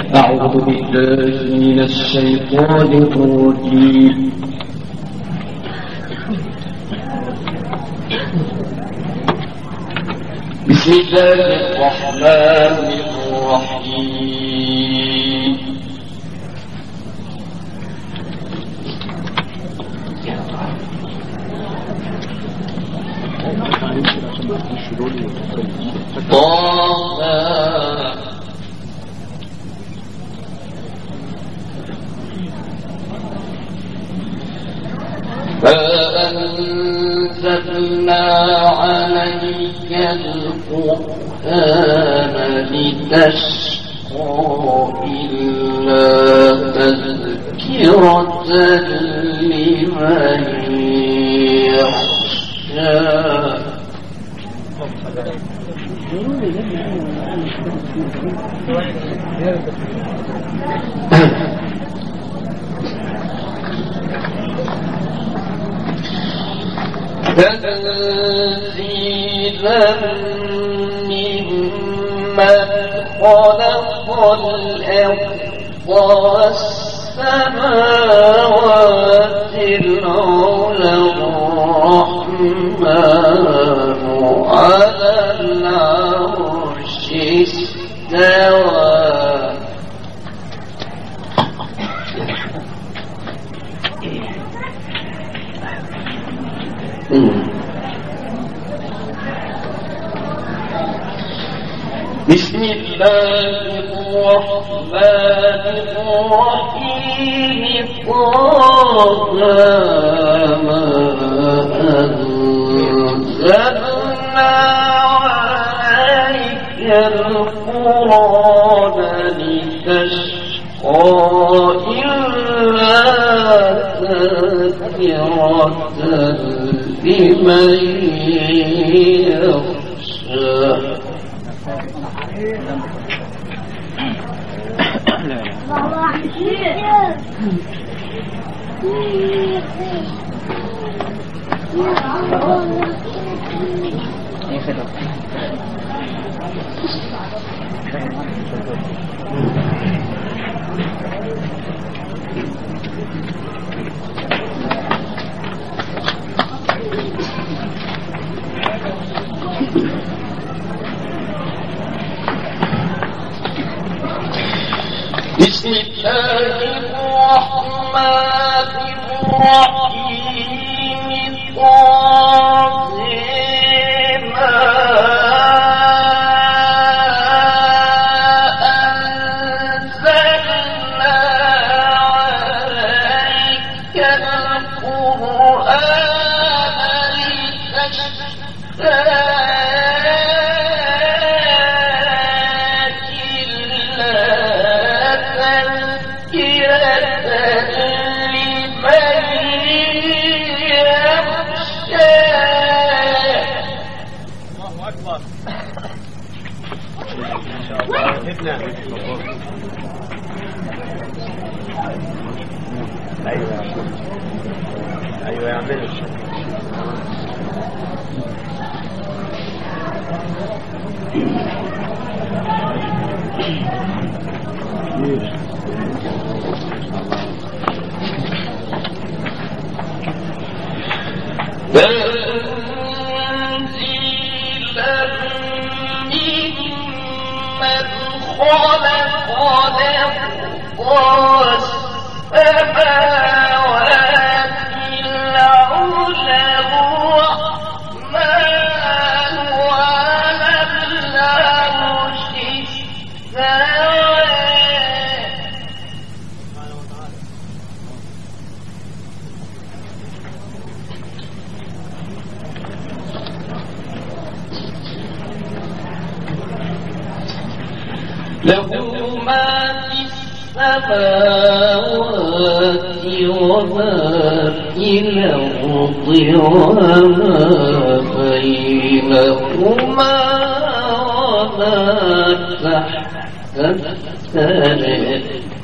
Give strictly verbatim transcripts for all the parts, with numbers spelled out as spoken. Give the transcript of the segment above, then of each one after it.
أعوذ بالله من الشيطان الرجيم. بسم الله الرحمن الرحيم. طه فأنزلنا عليك القرآن لتشقى إلا تذكرة لمن يخشى. تنزيلا ممن خلق الأرض والسماوات العلى الرحمن على العرش استوى. بسم الله الرحمن الرحيم. طه ما أنزلنا عليك القرآن لتشقى إلا تذكرة لمن يخشى. بسم الله الرحمن الرحيم. طه ما أنزلنا عليك القرآن لتشقى ايوه ايوه يعملوا تنزيلا ممن خلق الأرض والسماوات العلى الرحمن على العرش استوى. له ما في السماوات وما في الأرض وما بينهما وما تحت الثرى.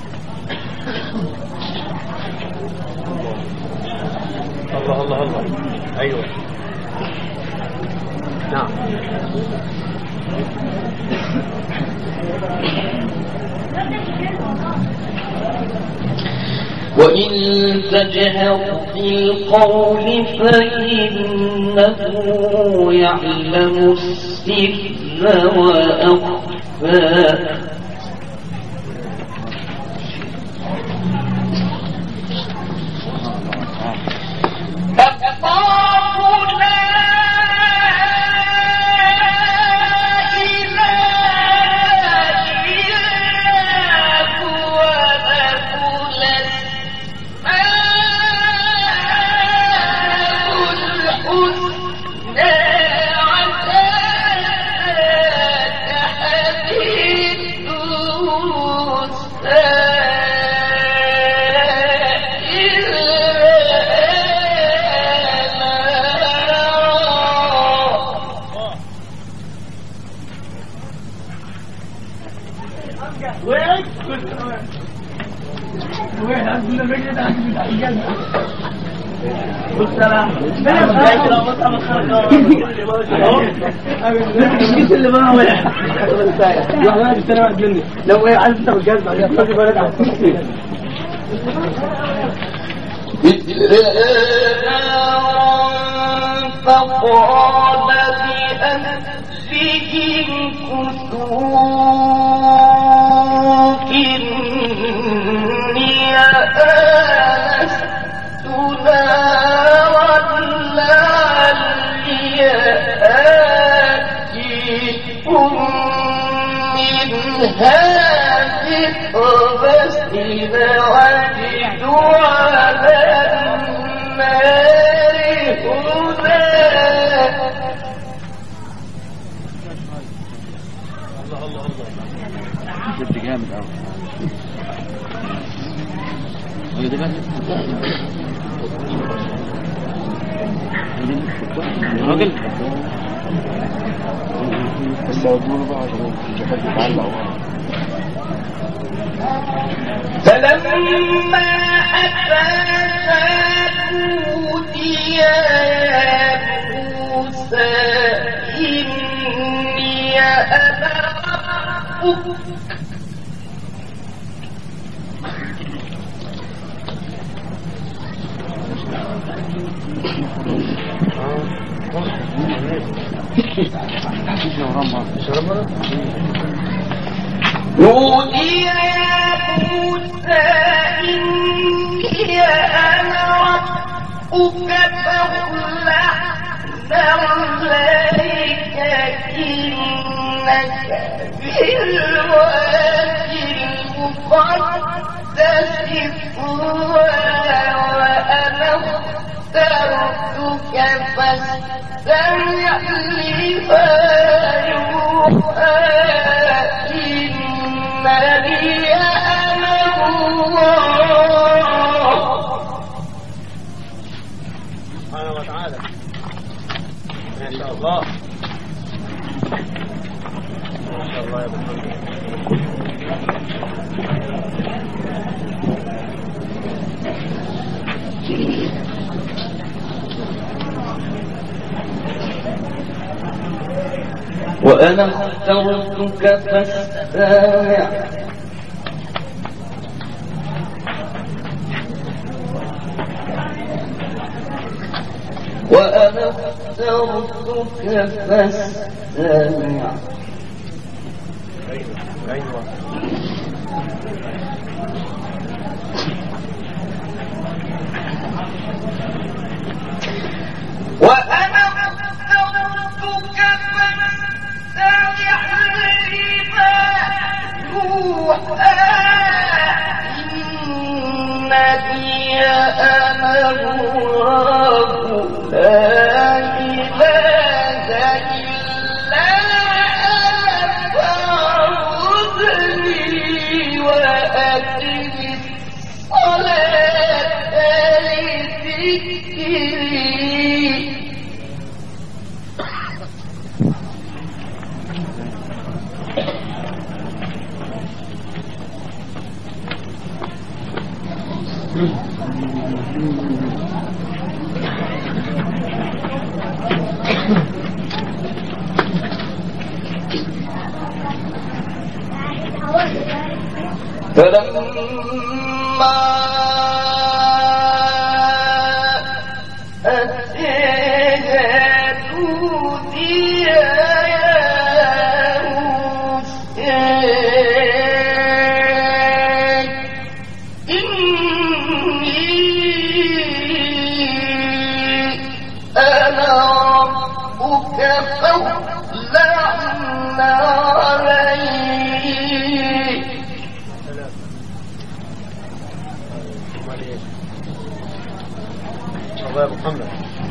الله الله الله. ايوه نعم. وإن تجهر بالقول فإنه يعلم السر وأخفى لو ايه عايز تاخد جاز بعد كده بلد على فقال بأنفسهم كسوف إني آنست نارا لعلي آتيكم منها بقبس وجد على النار هدى. الله الله الله جد جامد قوي. هي دي بس راجل فلما أتاها أوتي يا موسى إني أنا ربك نودي يا موسى إني أنا ربك فاخلع نعليك إنك بالوادي المقدس طوى وأنا اخترتك فاستمع لما يوحى إنني أنا الله سبحانه وتعالى. ما شاء الله ما شاء الله يا بطل. وأنا اخترتك فاستمع وأنا اخترتك فاستمع. أيوة أيوة وأنا اخترتك فاستمع لما يوحى إنني أنا الله لا إله إلا أنا فاعبدني وأقم الصلاة لذكري. فلما يا أبو محمد.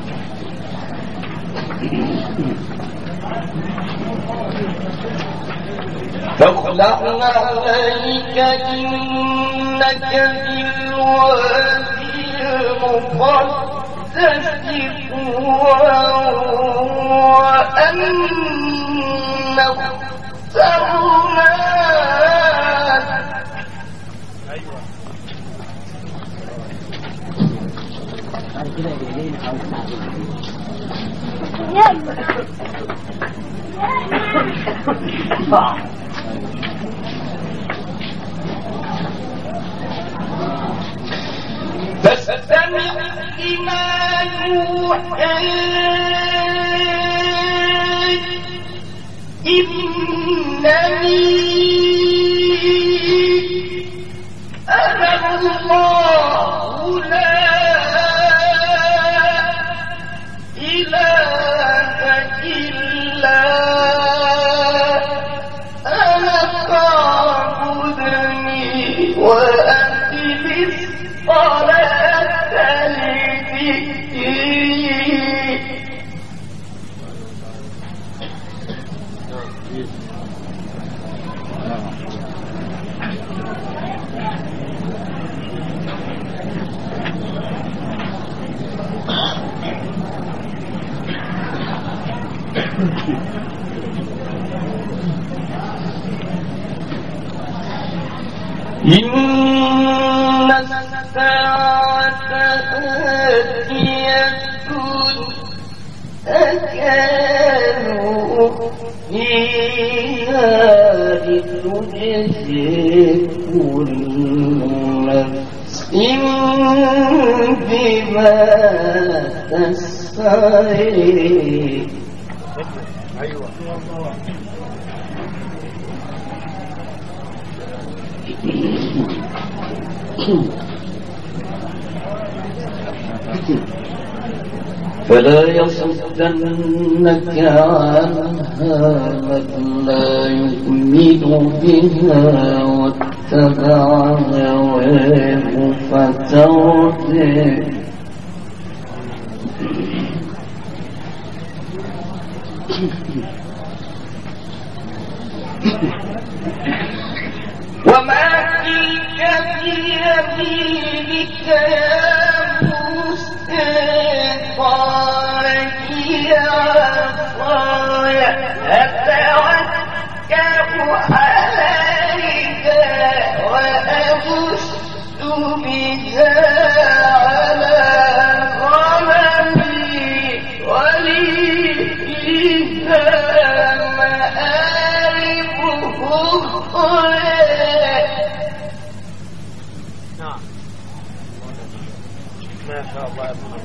فاخلع عليك إنك بالوادي المقدس طوى وأنه سرناك. فاستمع لما يوحى إنني أنا الله لا إله إلا أنا فاعبدني وأقم الصلاة لذكري. إن الساعة آتية أكاد فيها لتجزي كل نفس بما تسعي. أيوة. فلا يصدنك عنها من لا يؤمن بها واتبع هواه فتردى. وما تلك بيمينك يا موسى؟ قال هي عصاي أتوكل عليها وأبث بها على غنمي ولي فيها مآرب أخرى. نعم. ما شاء الله يا محمد.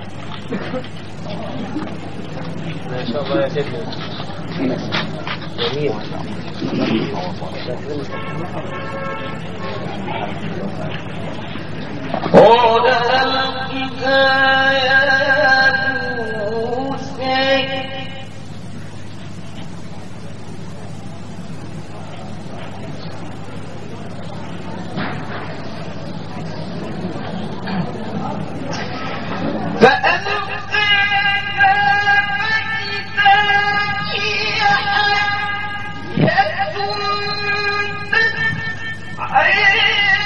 ما شاء الله يا سيدنا. جميل. قال القها يا موسى فألقى فإذا هي حية تسعى.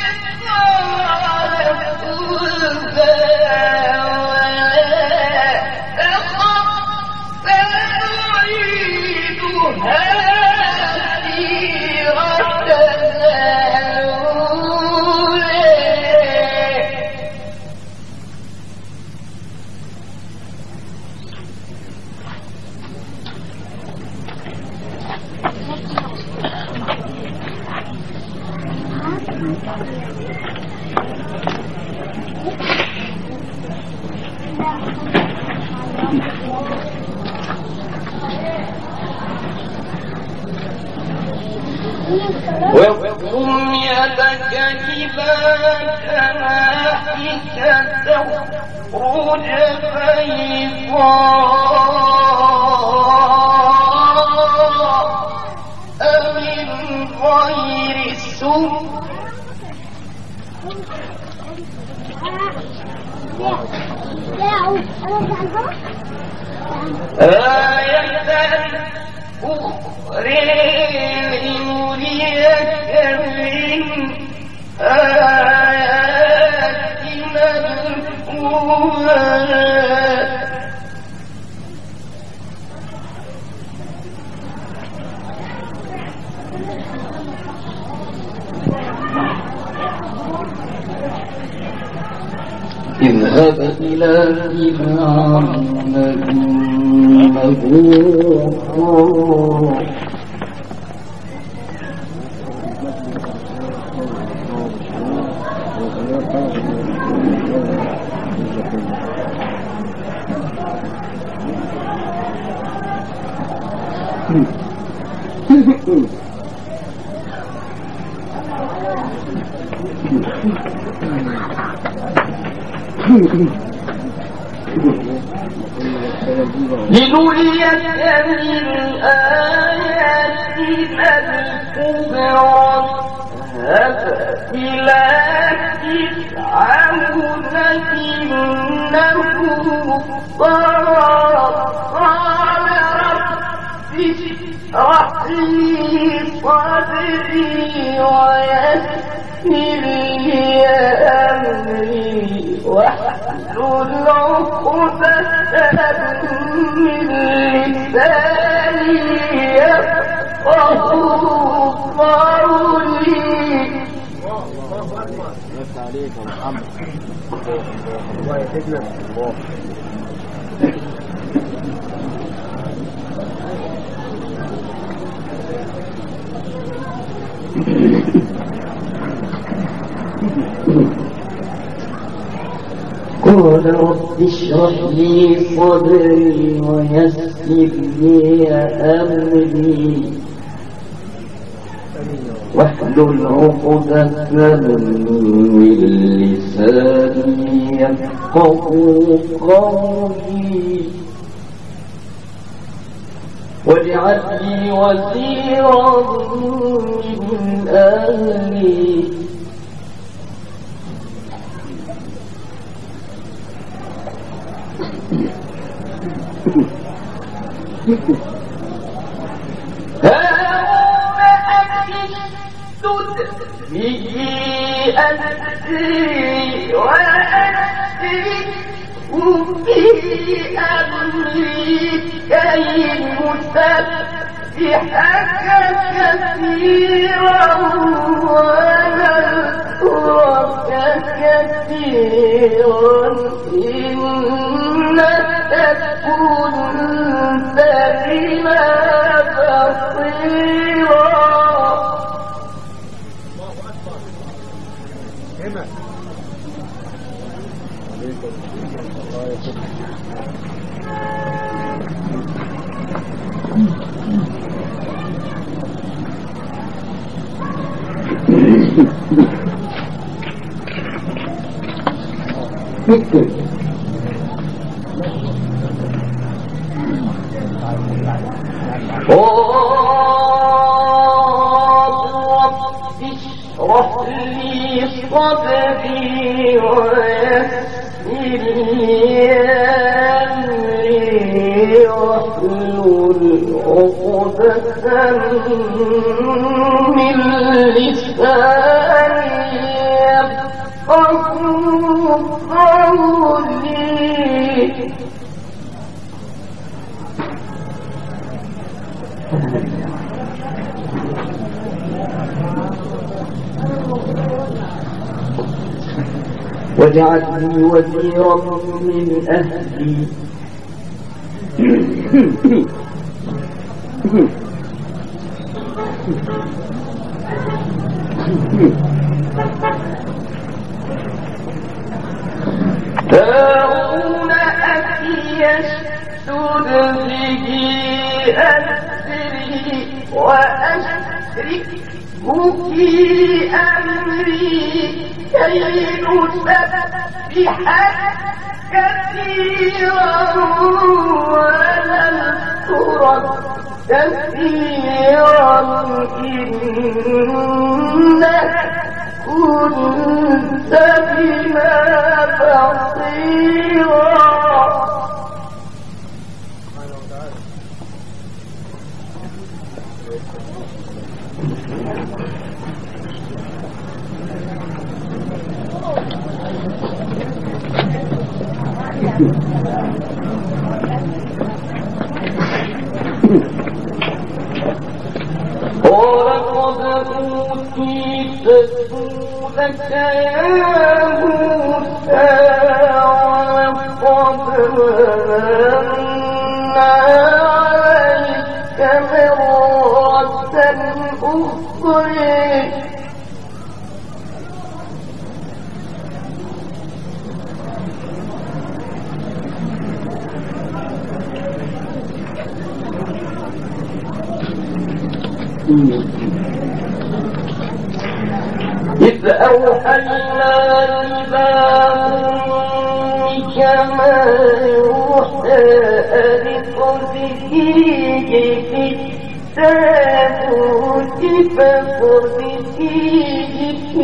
واضم يدك جبالك ناحيك تخرج بيضاء من غير سوء. آية أخرى لنريك من آياتنا الكبرى اذهب إلى فرعون إنه طغى لنريك من آياتنا الكبرى اذهب إلى فرعون إنه طغى قال رب اشرح لي صدري ويسر لي أمري واحلل عقدة من لساني يفقهوا قولي. الله عليك يا محمد. الله يسعدنا. الله قال رب اشرح لي صدري ويسر لي أمري واحلل عقدة من لساني يفقهوا قولي واجعل لي وزيرا من أهلي هارون أخي اشدد به أزري وأشركه في أمري كي نسبحك كثيرا ونذكرك كثيرا إنك كنت بنا بصيرا. اشرح لي صدري ويسر لي أمري واحلل عقدة من لساني يفقهوا قولي. واجعل لي وزيرا من أهلي هارون أخي اشدد به أزري وأشركه في أمري كي نسبحك كثيرا ونذكرك كثيرا إنك كنت بنا بصيرا. ولقد أوتيت سؤلك يا موسى ولقد مننا عليك مرة أخرى إذ أوحينا إلى أمك ما يوحى أن اقذفيه في التابوت فاقذفيه في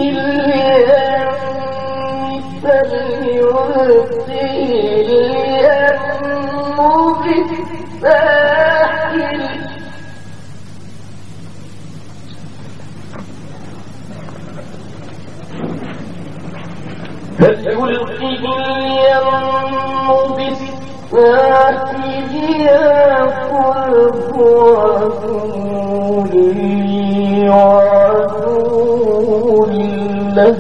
اليم فليلقيه اليم بالساحل فليلقه اليم بالساحل يأخذه عدو لي وعدو له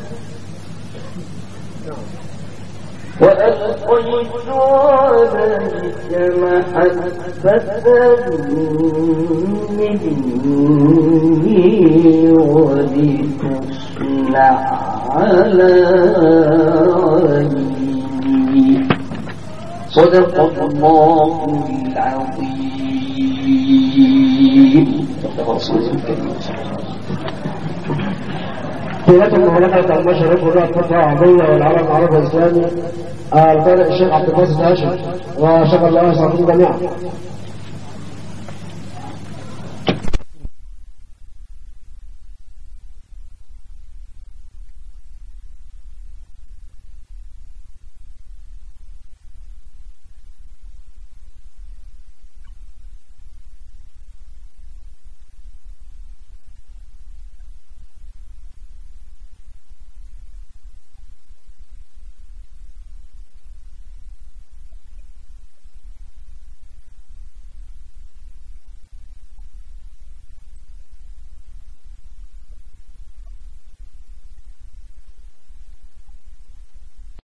وألقيت عليك محبة مني ولتصنع على عيني صدق الله العظيم. قيادة المملكة المشرق والرئة الفترة العربية والعالم العربي الإسلامي القارئ الشيخ عبد الباسط هاشم وشكر الله يسعدكم جميعا.